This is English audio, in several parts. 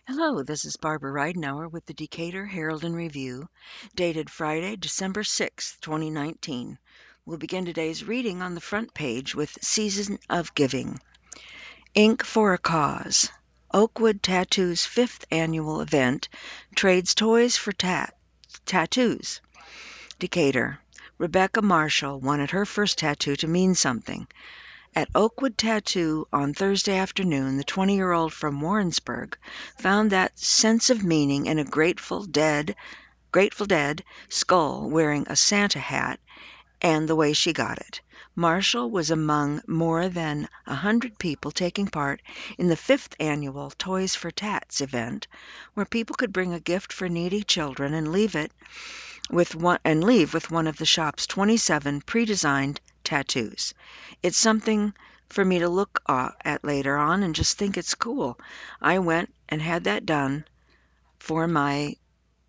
Hello, this is Barbara Ridenauer with the Decatur Herald and Review, dated Friday, December 6, 2019. We'll begin today's reading on the front page with Season of Giving. Ink for a Cause. Oakwood Tattoo's fifth annual event trades toys for tattoos. Decatur. Rebecca Marshall wanted her first tattoo to mean something. At Oakwood Tattoo on Thursday afternoon, the 20-year-old from Warrensburg found that sense of meaning in a Grateful Dead skull wearing a Santa hat and the way she got it. Marshall was among more than 100 people taking part in the fifth annual Toys for Tats event, where people could bring a gift for needy children and leave with one of the shop's 27 pre-designed tattoos. It's something for me to look at later on and just think it's cool. I went and had that done for my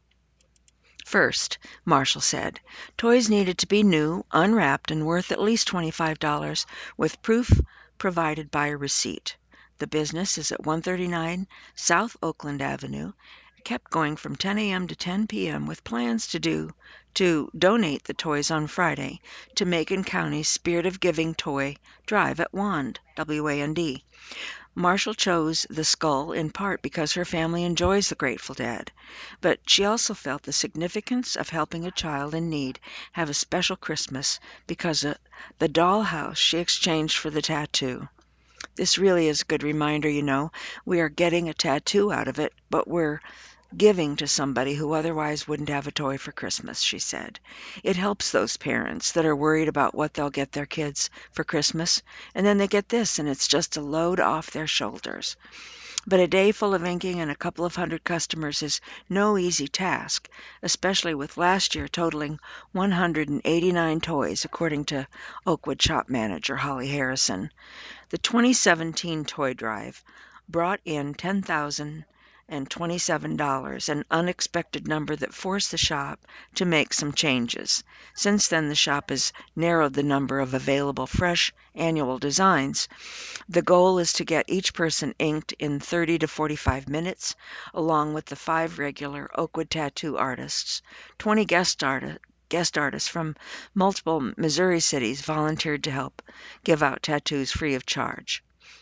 first, Marshall said. Toys needed to be new, unwrapped, and worth at least $25, with proof provided by a receipt. The business is at 139 South Oakland Avenue, kept going from 10 a.m. to 10 p.m. with plans to donate the toys on Friday to Macon County's Spirit of Giving Toy Drive at WAND, W-A-N-D. Marshall chose the skull in part because her family enjoys the Grateful Dead, but she also felt the significance of helping a child in need have a special Christmas because of the dollhouse she exchanged for the tattoo. This really is a good reminder, we are getting a tattoo out of it, but we're giving to somebody who otherwise wouldn't have a toy for Christmas, she said. It helps those parents that are worried about what they'll get their kids for Christmas, and then they get this, and it's just a load off their shoulders. But a day full of inking and a couple of hundred customers is no easy task, especially with last year totaling 189 toys, according to Oakwood shop manager Holly Harrison. The 2017 toy drive brought in $10,027, an unexpected number that forced the shop to make some changes. Since then, the shop has narrowed the number of available fresh annual designs. The goal is to get each person inked in 30 to 45 minutes, along with the 5 regular Oakwood tattoo artists. 20 guest artists from multiple Missouri cities volunteered to help give out tattoos free of charge.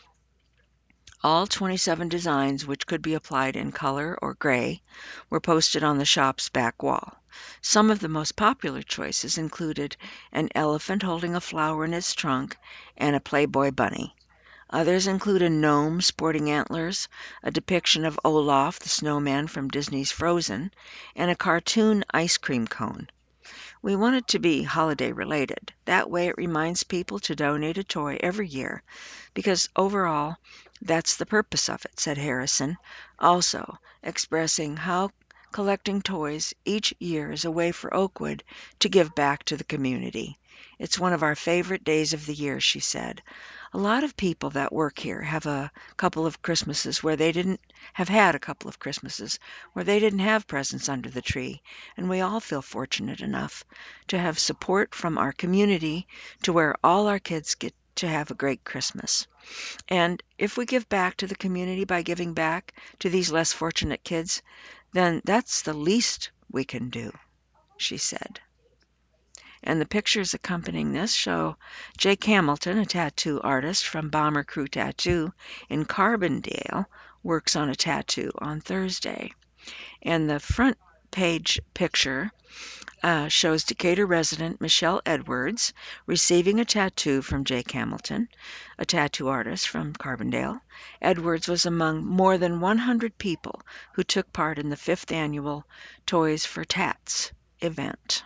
All 27 designs, which could be applied in color or gray, were posted on the shop's back wall. Some of the most popular choices included an elephant holding a flower in its trunk and a Playboy bunny. Others include a gnome sporting antlers, a depiction of Olaf the snowman from Disney's Frozen, and a cartoon ice cream cone. We want it to be holiday related. That way it reminds people to donate a toy every year, because overall, that's the purpose of it, said Harrison, also expressing how collecting toys each year is a way for Oakwood to give back to the community. It's one of our favorite days of the year, she said. A lot of people that work here have a couple of Christmases where they didn't have had a couple of Christmases where they didn't have presents under the tree, and we all feel fortunate enough to have support from our community to where all our kids get to have a great Christmas. And if we give back to the community by giving back to these less fortunate kids, then that's the least we can do, she said. And the pictures accompanying this show Jake Hamilton, a tattoo artist from Bomber Crew Tattoo in Carbondale, works on a tattoo on Thursday. And the front page picture shows Decatur resident Michelle Edwards receiving a tattoo from Jake Hamilton, a tattoo artist from Carbondale. Edwards was among more than 100 people who took part in the 5th annual Toys for Tats event.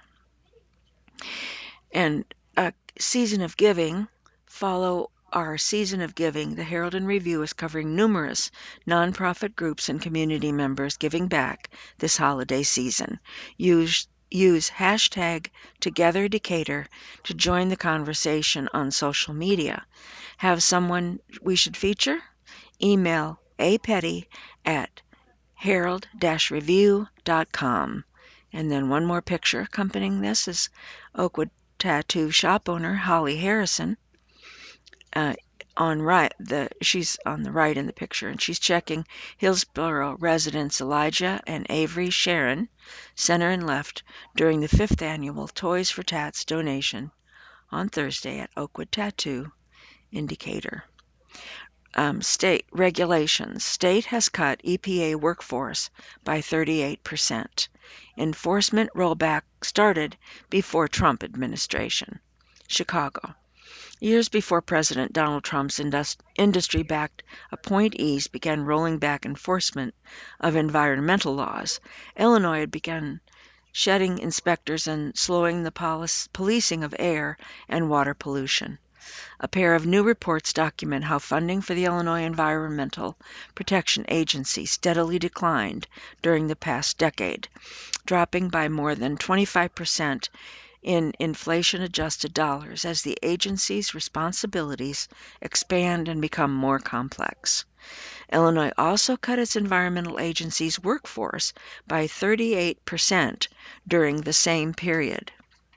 And a season of giving, follow our season of giving. The Herald and Review is covering numerous nonprofit groups and community members giving back this holiday season. Use hashtag TogetherDecatur to join the conversation on social media. Have someone we should feature? Email apetty herald-review.com. And then one more picture accompanying this is Oakwood tattoo shop owner Holly Harrison she's on the right in the picture, and she's checking Hillsborough residents Elijah and Avery Sharon, center and left, during the 5th annual Toys for Tats donation on Thursday at Oakwood Tattoo Indicator. State regulations. State has cut EPA workforce by 38%. Enforcement rollback started before Trump administration. Chicago. Years before President Donald Trump's industry-backed appointees began rolling back enforcement of environmental laws, Illinois had begun shedding inspectors and slowing the policing of air and water pollution. A pair of new reports document how funding for the Illinois Environmental Protection Agency steadily declined during the past decade, dropping by more than 25% in inflation-adjusted dollars as the agency's responsibilities expand and become more complex. Illinois also cut its environmental agency's workforce by 38% during the same period,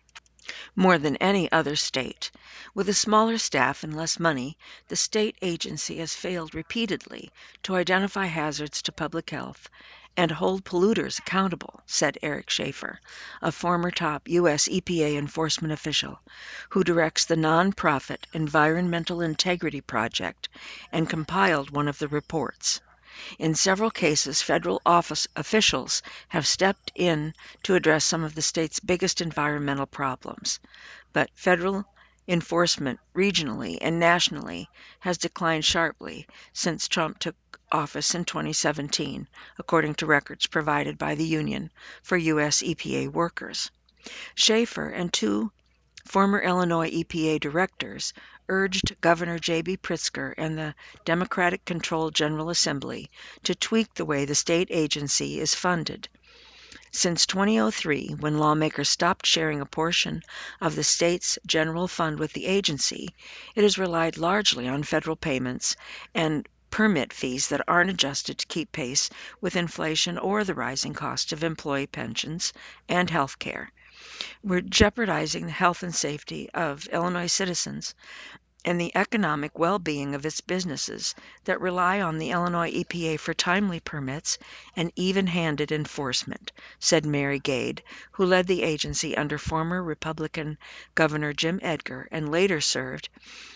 more than any other state. With a smaller staff and less money, the state agency has failed repeatedly to identify hazards to public health and hold polluters accountable, said Eric Schaefer, a former top U.S. EPA enforcement official who directs the nonprofit Environmental Integrity Project and compiled one of the reports. In several cases, federal office officials have stepped in to address some of the state's biggest environmental problems, but federal enforcement regionally and nationally has declined sharply since Trump took office in 2017, according to records provided by the Union for U.S. EPA Workers. Schaefer and two former Illinois EPA directors urged Governor J.B. Pritzker and the Democratic-controlled General Assembly to tweak the way the state agency is funded. Since 2003, when lawmakers stopped sharing a portion of the state's general fund with the agency, it has relied largely on federal payments and permit fees that aren't adjusted to keep pace with inflation or the rising cost of employee pensions and health care. We're jeopardizing the health and safety of Illinois citizens and the economic well-being of its businesses that rely on the Illinois EPA for timely permits and even-handed enforcement, said Mary Gade, who led the agency under former Republican Governor Jim Edgar and later served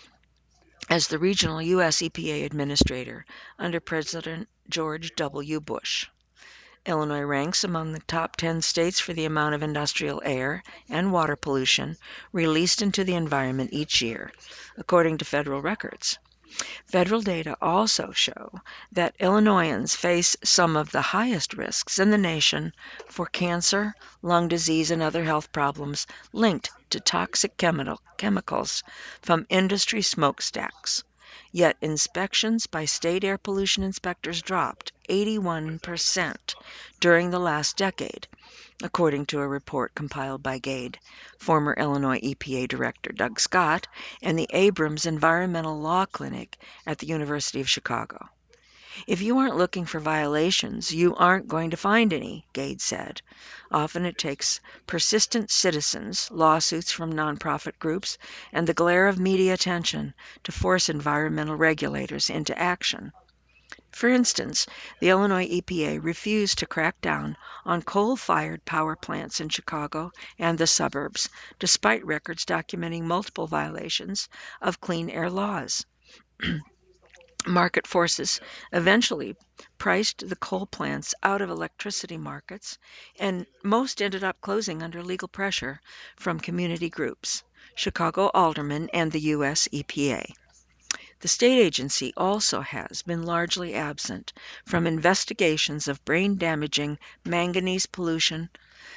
as the regional U.S. EPA administrator under President George W. Bush. Illinois ranks among the top 10 states for the amount of industrial air and water pollution released into the environment each year, according to federal records. Federal data also show that Illinoisans face some of the highest risks in the nation for cancer, lung disease, and other health problems linked to toxic chemicals from industry smokestacks. Yet inspections by state air pollution inspectors dropped 81% during the last decade, according to a report compiled by Gade, former Illinois EPA Director Doug Scott, and the Abrams Environmental Law Clinic at the University of Chicago. If you aren't looking for violations, you aren't going to find any, Gade said. Often it takes persistent citizens, lawsuits from nonprofit groups, and the glare of media attention to force environmental regulators into action. For instance, the Illinois EPA refused to crack down on coal-fired power plants in Chicago and the suburbs, despite records documenting multiple violations of clean air laws. Market forces eventually priced the coal plants out of electricity markets, and most ended up closing under legal pressure from community groups, Chicago aldermen, and the U.S. EPA. The state agency also has been largely absent from investigations of brain-damaging manganese pollution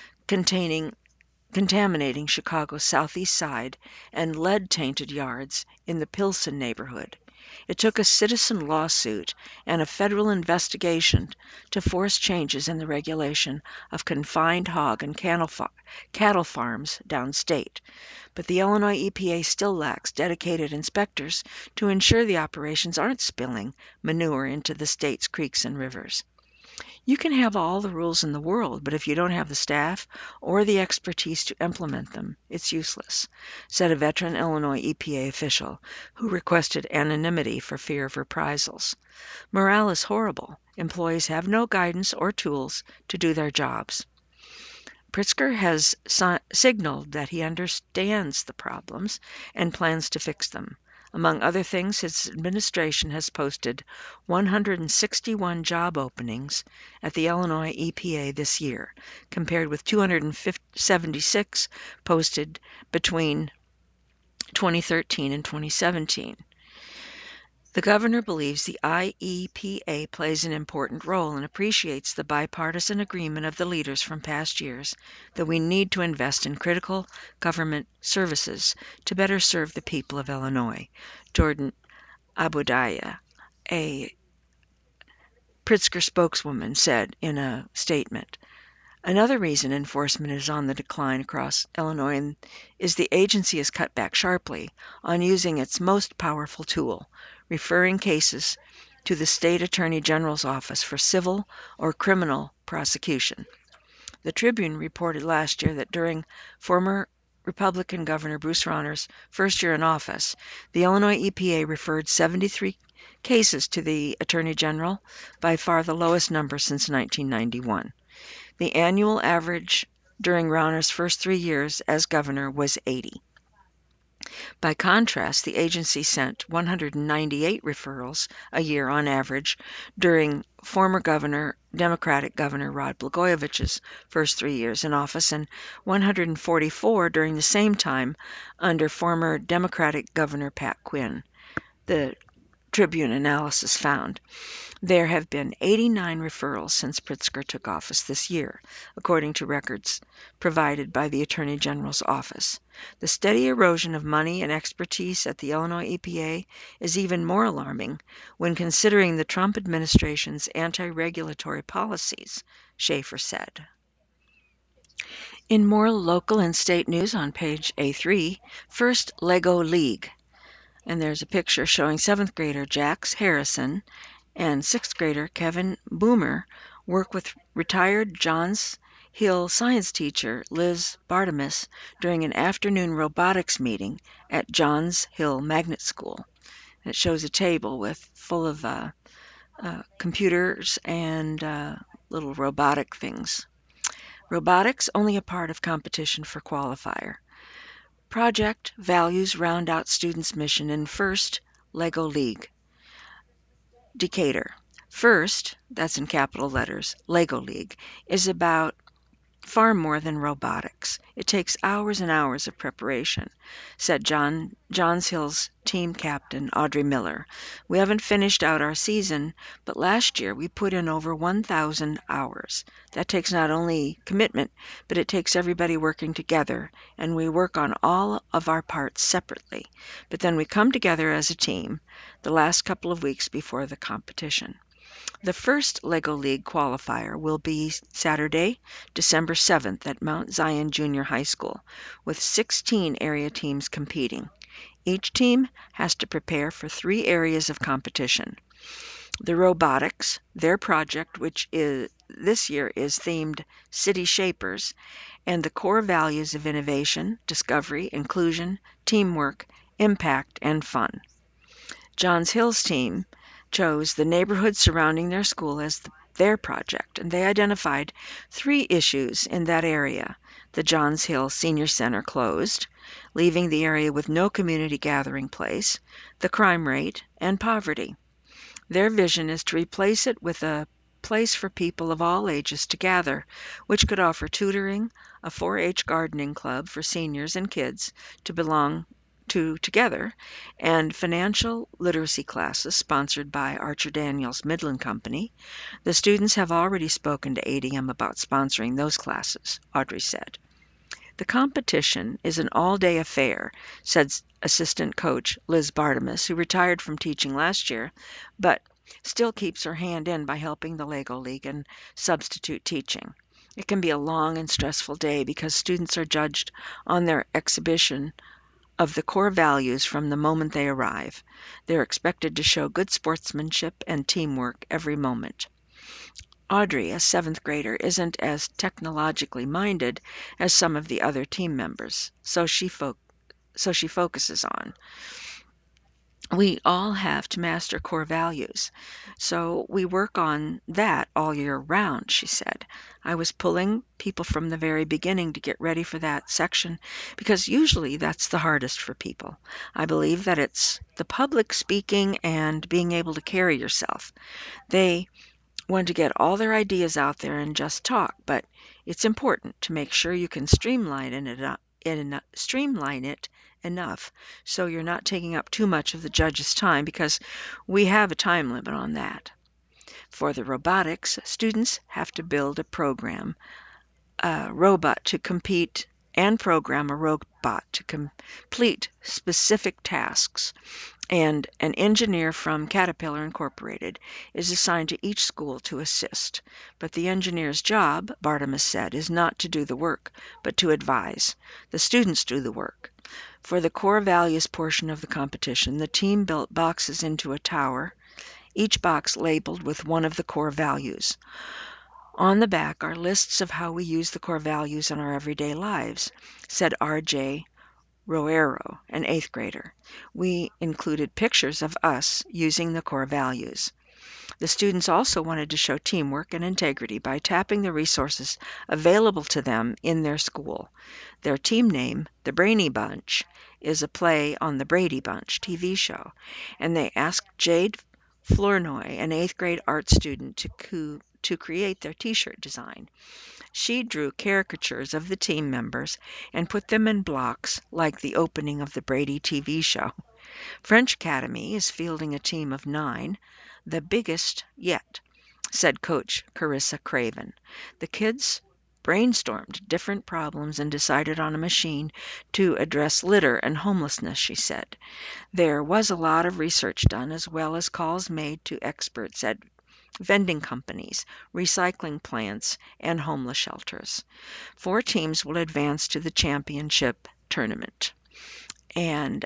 contaminating Chicago's southeast side and lead-tainted yards in the Pilsen neighborhood. It took a citizen lawsuit and a federal investigation to force changes in the regulation of confined hog and cattle farms downstate. But the Illinois EPA still lacks dedicated inspectors to ensure the operations aren't spilling manure into the state's creeks and rivers. You can have all the rules in the world, but if you don't have the staff or the expertise to implement them, it's useless, said a veteran Illinois EPA official who requested anonymity for fear of reprisals. Morale is horrible. Employees have no guidance or tools to do their jobs. Pritzker has signaled that he understands the problems and plans to fix them. Among other things, his administration has posted 161 job openings at the Illinois EPA this year, compared with 276 posted between 2013 and 2017. The governor believes the IEPA plays an important role and appreciates the bipartisan agreement of the leaders from past years that we need to invest in critical government services to better serve the people of Illinois. Jordan Abudaya, a Pritzker spokeswoman, said in a statement. Another reason enforcement is on the decline across Illinois is the agency has cut back sharply on using its most powerful tool, referring cases to the state attorney general's office for civil or criminal prosecution. The Tribune reported last year that during former Republican Governor Bruce Rauner's first year in office, the Illinois EPA referred 73 cases to the attorney general, by far the lowest number since 1991. The annual average during Rauner's first 3 years as governor was 80. By contrast, the agency sent 198 referrals a year on average during former Democratic Governor Rod Blagojevich's first 3 years in office, and 144 during the same time under former Democratic Governor Pat Quinn, the Tribune analysis found. There have been 89 referrals since Pritzker took office this year, according to records provided by the Attorney General's office. The steady erosion of money and expertise at the Illinois EPA is even more alarming when considering the Trump administration's anti-regulatory policies, Schaefer said. In more local and state news on page A3, first Lego League. And there's a picture showing 7th grader Jax Harrison and 6th grader Kevin Boomer work with retired Johns Hill science teacher Liz Bartemus during an afternoon robotics meeting at Johns Hill Magnet School. It shows a table full of computers and little robotic things. Robotics only a part of competition for qualifier. Project values round out students' mission in first Lego League. Decatur. First, that's in capital letters, Lego League, is about far more than robotics. It takes hours and hours of preparation, said Johns Hill's team captain, Audrey Miller. We haven't finished out our season, but last year we put in over 1,000 hours. That takes not only commitment, but it takes everybody working together, and we work on all of our parts separately. But then we come together as a team the last couple of weeks before the competition. The first Lego League qualifier will be Saturday, December 7th at Mount Zion Junior High School, with 16 area teams competing. Each team has to prepare for 3 areas of competition. The robotics, their project, which this year is themed City Shapers, and the core values of innovation, discovery, inclusion, teamwork, impact, and fun. Johns Hill's team chose the neighborhood surrounding their school as their project, and they identified 3 issues in that area. The Johns Hill Senior Center closed, leaving the area with no community gathering place, the crime rate, and poverty. Their vision is to replace it with a place for people of all ages to gather, which could offer tutoring, a 4-H gardening club for seniors and kids to belong to together, and financial literacy classes sponsored by Archer Daniels Midland Company. The students have already spoken to ADM about sponsoring those classes, Audrey said. The competition is an all-day affair, said assistant coach Liz Bartemus, who retired from teaching last year, but still keeps her hand in by helping the Lego League and substitute teaching. It can be a long and stressful day because students are judged on their exhibition of the core values from the moment they arrive. They're expected to show good sportsmanship and teamwork every moment. Audrey, a seventh grader, isn't as technologically minded as some of the other team members, so she focuses on. We all have to master core values, so we work on that all year round, she said. I was pulling people from the very beginning to get ready for that section because usually that's the hardest for people. I believe that it's the public speaking and being able to carry yourself. They want to get all their ideas out there and just talk, but it's important to make sure you can streamline it enough so you're not taking up too much of the judge's time because we have a time limit on that. For the robotics, students have to build a robot to compete and program a robot to complete specific tasks. And an engineer from Caterpillar Incorporated is assigned to each school to assist. But the engineer's job, Bartimus said, is not to do the work, but to advise. The students do the work. For the core values portion of the competition, the team built boxes into a tower, each box labeled with one of the core values. On the back are lists of how we use the core values in our everyday lives, said R.J. Roero, an eighth grader. We included pictures of us using the core values. The students also wanted to show teamwork and integrity by tapping the resources available to them in their school. Their team name, the Brainy Bunch, is a play on the Brady Bunch TV show, and they asked Jade Flournoy, an eighth grade art student, to create their t-shirt design. She drew caricatures of the team members and put them in blocks like the opening of the Brady TV show. French Academy is fielding a team of 9, the biggest yet, said Coach Carissa Craven. The kids brainstormed different problems and decided on a machine to address litter and homelessness, she said. There was a lot of research done as well as calls made to experts at vending companies, recycling plants, and homeless shelters. 4 teams will advance to the championship tournament. And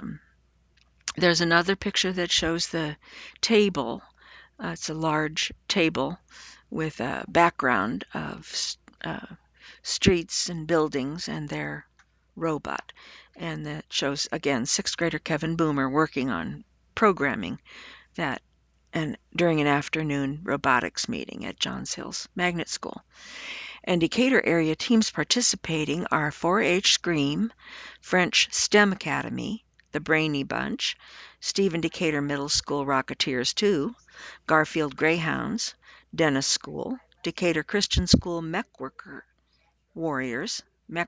there's another picture that shows the table. It's a large table with a background of streets and buildings and their robot. And that shows, again, 6th grader Kevin Boomer working on programming that and during an afternoon robotics meeting at Johns Hills Magnet School. And Decatur area teams participating are 4-H Scream, French STEM Academy, the Brainy Bunch, Stephen Decatur Middle School Rocketeers 2, Garfield Greyhounds, Dennis School, Decatur Christian School Mech Warriors,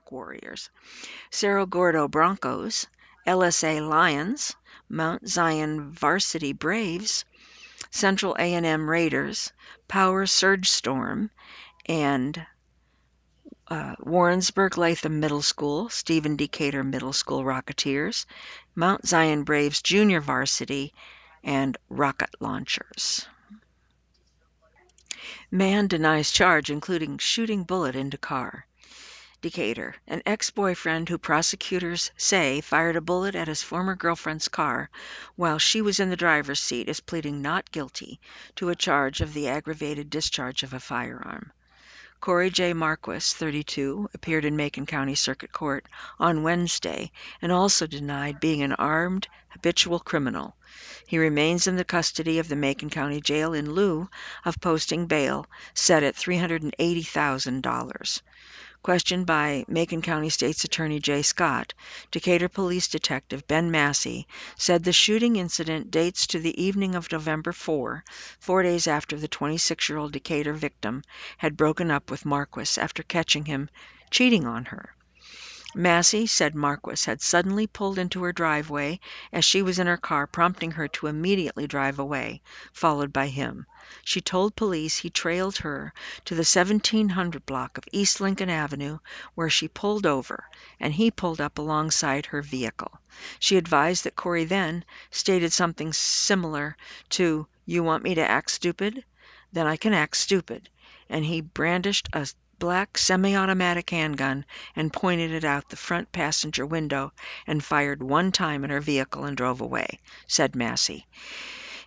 Cerro Gordo Broncos, LSA Lions, Mount Zion Varsity Braves, Central A&M Raiders, Power Surge Storm, and Warrensburg Latham Middle School, Stephen Decatur Middle School Rocketeers, Mount Zion Braves Junior Varsity, and Rocket Launchers. Man denies charge, including shooting bullet into car. Decatur. An ex-boyfriend who prosecutors say fired a bullet at his former girlfriend's car while she was in the driver's seat is pleading not guilty to a charge of the aggravated discharge of a firearm. Corey J. Marquis, 32, appeared in Macon County Circuit Court on Wednesday and also denied being an armed, habitual criminal. He remains in the custody of the Macon County Jail in lieu of posting bail set at $380,000. Questioned by Macon County State's Attorney Jay Scott, Decatur Police Detective Ben Massey said the shooting incident dates to the evening of November 4 days after the 26-year-old Decatur victim had broken up with Marquis after catching him cheating on her. Massey said Marquis had suddenly pulled into her driveway as she was in her car, prompting her to immediately drive away, followed by him. She told police he trailed her to the 1700 block of East Lincoln Avenue, where she pulled over, and he pulled up alongside her vehicle. She advised that Corey then stated something similar to, "You want me to act stupid? Then I can act stupid," and he brandished a black semi-automatic handgun and pointed it out the front passenger window and fired one time at her vehicle and drove away, said Massey.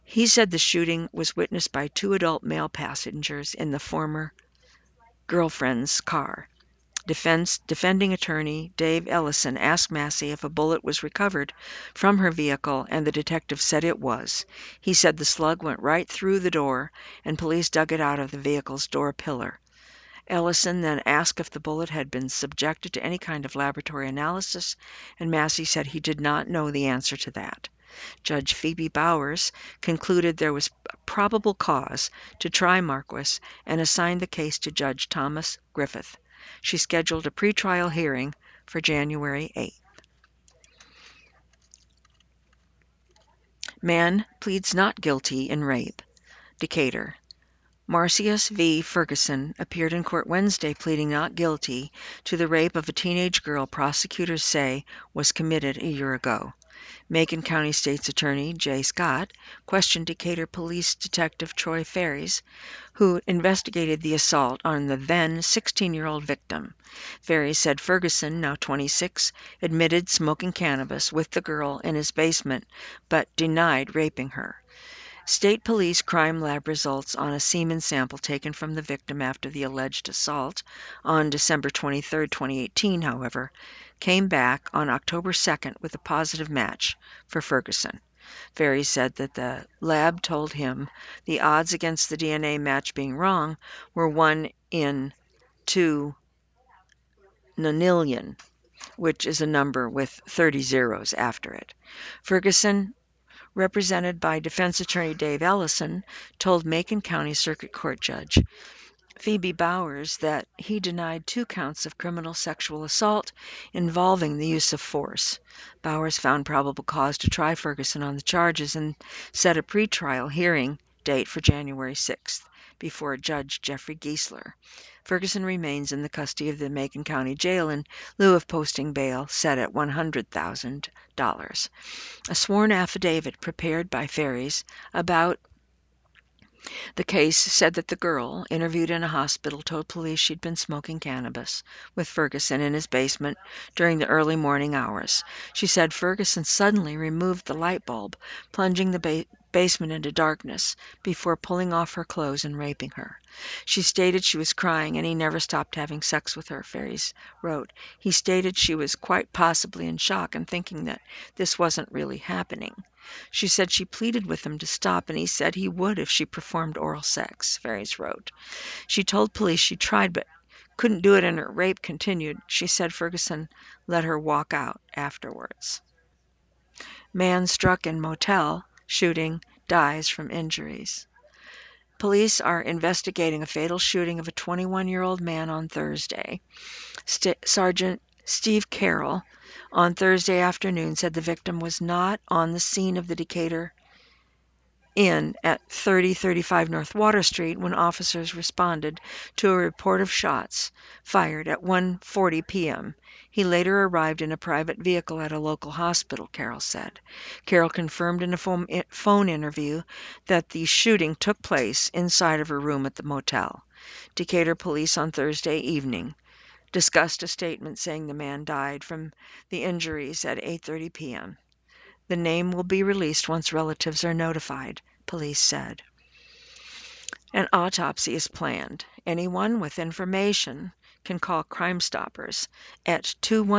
He said the shooting was witnessed by 2 adult male passengers in the former girlfriend's car. Defending attorney Dave Ellison asked Massey if a bullet was recovered from her vehicle, and the detective said it was. He said the slug went right through the door, and police dug it out of the vehicle's door pillar. Ellison then asked if the bullet had been subjected to any kind of laboratory analysis, and Massey said he did not know the answer to that. Judge Phoebe Bowers concluded there was probable cause to try Marquis and assigned the case to Judge Thomas Griffith. She scheduled a pretrial hearing for January 8th. Man pleads not guilty in rape. Decatur. Marcius V. Ferguson appeared in court Wednesday pleading not guilty to the rape of a teenage girl prosecutors say was committed a year ago. Macon County State's Attorney Jay Scott questioned Decatur Police Detective Troy Ferries, who investigated the assault on the then 16-year-old victim. Ferries said Ferguson, now 26, admitted smoking cannabis with the girl in his basement, but denied raping her. State Police crime lab results on a semen sample taken from the victim after the alleged assault on December 23, 2018, however, came back on October 2nd with a positive match for Ferguson. Ferry said that the lab told him the odds against the DNA match being wrong were 1 in 2 nonillion, which is a number with 30 zeros after it. Ferguson, represented by defense attorney Dave Ellison, told Macon County Circuit Court Judge Phoebe Bowers that he denied 2 counts of criminal sexual assault involving the use of force. Bowers found probable cause to try Ferguson on the charges and set a pretrial hearing date for January 6th before Judge Jeffrey Giesler. Ferguson remains in the custody of the Macon County Jail in lieu of posting bail set at $100,000. A sworn affidavit prepared by Ferries about the case said that the girl, interviewed in a hospital, told police she'd been smoking cannabis with Ferguson in his basement during the early morning hours. She said Ferguson suddenly removed the light bulb, plunging the basement into darkness before pulling off her clothes and raping her. She stated she was crying and he never stopped having sex with her, Ferries wrote. He stated she was quite possibly in shock and thinking that this wasn't really happening. She said she pleaded with him to stop, and he said he would if she performed oral sex, Ferries wrote. She told police she tried but couldn't do it, and her rape continued. She said Ferguson let her walk out afterwards. Man struck in motel shooting dies from injuries. Police are investigating a fatal shooting of a 21-year-old man on Thursday. Sergeant Steve Carroll on Thursday afternoon said the victim was not on the scene of the Decatur Inn at 3035 North Water Street when officers responded to a report of shots fired at 1:40 p.m. He later arrived in a private vehicle at a local hospital, Carroll said. Carroll confirmed in a phone interview that the shooting took place inside of her room at the motel. Decatur police on Thursday evening discussed a statement saying the man died from the injuries at 8:30 p.m. The name will be released once relatives are notified, police said. An autopsy is planned. Anyone with information can call Crime Stoppers at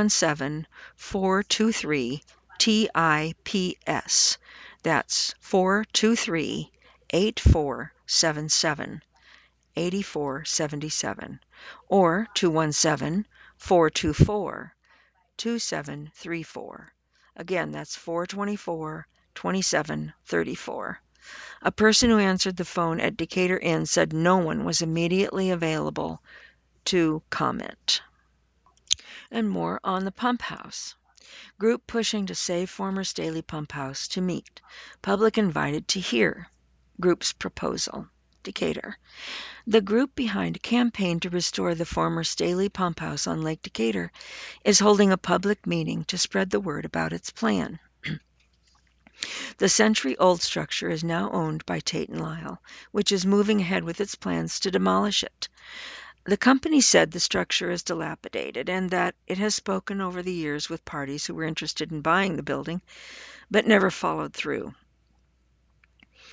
217-423-TIPS. That's 423-8477, 8477, or 217-424-2734. Again, that's 424-2734. A person who answered the phone at Decatur Inn said no one was immediately available to comment. And more on the pump house. Group pushing to save former Staley Pump House to meet. Public invited to hear group's proposal. Decatur. The group behind a campaign to restore the former Staley Pump House on Lake Decatur is holding a public meeting to spread the word about its plan. The century-old structure is now owned by Tate & Lyle, which is moving ahead with its plans to demolish it. The company said the structure is dilapidated and that it has spoken over the years with parties who were interested in buying the building, but never followed through.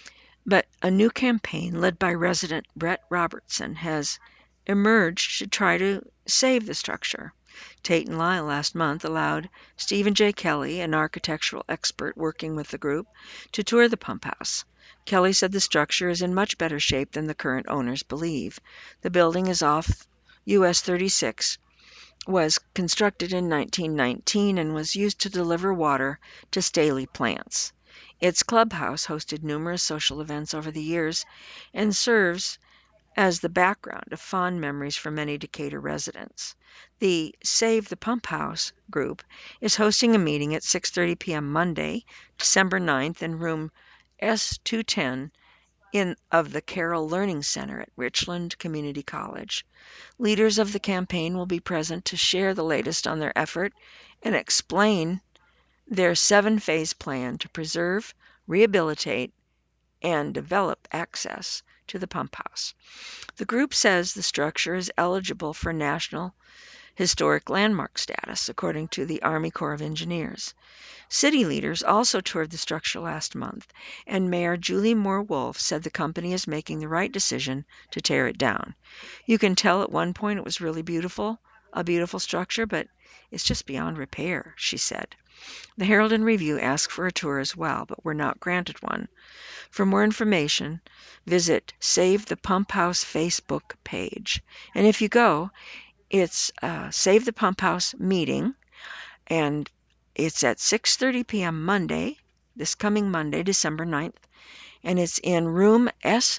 But a new campaign led by resident Brett Robertson has emerged to try to save the structure. Tate and Lyle last month allowed Stephen J. Kelly, an architectural expert working with the group, to tour the pump house. Kelly said the structure is in much better shape than the current owners believe. The building is off US 36, was constructed in 1919 and was used to deliver water to Staley plants. Its clubhouse hosted numerous social events over the years and serves as the background of fond memories for many Decatur residents. The Save the Pump House group is hosting a meeting at 6:30 p.m. Monday, December 9th in room S210 of the Carroll Learning Center at Richland Community College. Leaders of the campaign will be present to share the latest on their effort and explain their 7-phase plan to preserve, rehabilitate, and develop access to the pump house. The group says the structure is eligible for National Historic Landmark status, according to the Army Corps of Engineers. City leaders also toured the structure last month, and Mayor Julie Moore Wolfe said the company is making the right decision to tear it down. You can tell at one point it was really beautiful, a beautiful structure, but it's just beyond repair, she said. The Herald and Review asked for a tour as well, but were not granted one. For more information, visit Save the Pump House Facebook page. And if you go, it's Save the Pump House meeting, and it's at 6:30 p.m. Monday, this coming Monday, December 9th, and it's in room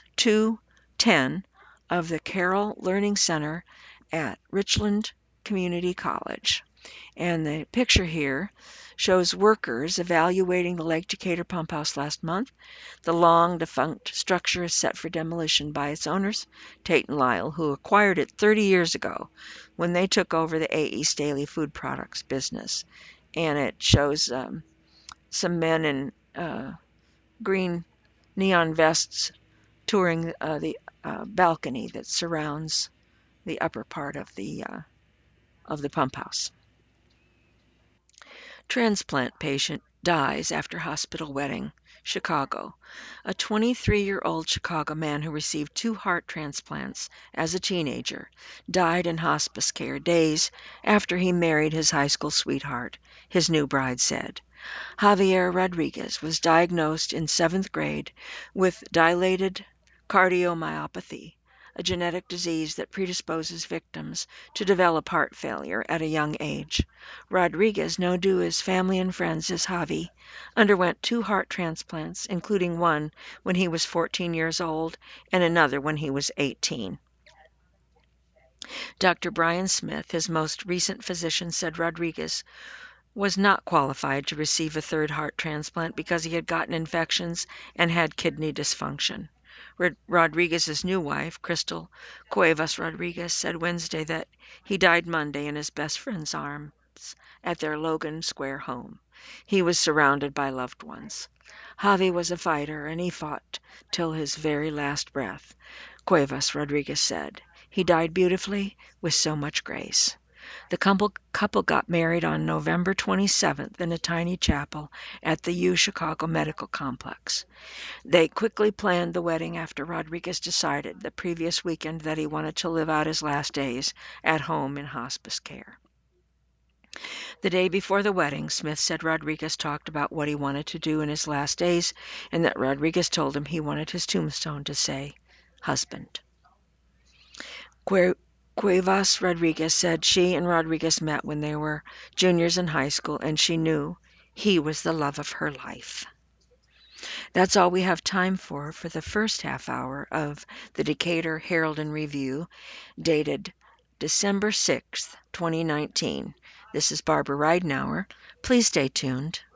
S210 of the Carroll Learning Center at Richland Community College. And the picture here shows workers evaluating the Lake Decatur pump house last month. The long-defunct structure is set for demolition by its owners, Tate and Lyle, who acquired it 30 years ago when they took over the A.E. Staley Food Products business. And it shows some men in green neon vests touring the balcony that surrounds the upper part of the pump house. Transplant patient dies after hospital wedding, Chicago. A 23-year-old Chicago man who received 2 heart transplants as a teenager died in hospice care days after he married his high school sweetheart, his new bride said. Javier Rodriguez was diagnosed in 7th grade with dilated cardiomyopathy, a genetic disease that predisposes victims to develop heart failure at a young age. Rodriguez, known to his family and friends as Javi, underwent 2 heart transplants, including one when he was 14 years old and another when he was 18. Dr. Brian Smith, his most recent physician, said Rodriguez was not qualified to receive a 3rd heart transplant because he had gotten infections and had kidney dysfunction. Rodriguez's new wife, Crystal Cuevas Rodriguez, said Wednesday that he died Monday in his best friend's arms at their Logan Square home. He was surrounded by loved ones. Javi was a fighter, and he fought till his very last breath, Cuevas Rodriguez said. He died beautifully, with so much grace. The couple got married on November 27th in a tiny chapel at the U Chicago Medical Complex. They quickly planned the wedding after Rodriguez decided the previous weekend that he wanted to live out his last days at home in hospice care. The day before the wedding, Smith said Rodriguez talked about what he wanted to do in his last days and that Rodriguez told him he wanted his tombstone to say, husband. Cuevas Rodriguez said she and Rodriguez met when they were juniors in high school, and she knew he was the love of her life. That's all we have time for the first half hour of the Decatur Herald and Review, dated December 6th, 2019. This is Barbara Ridenour. Please stay tuned.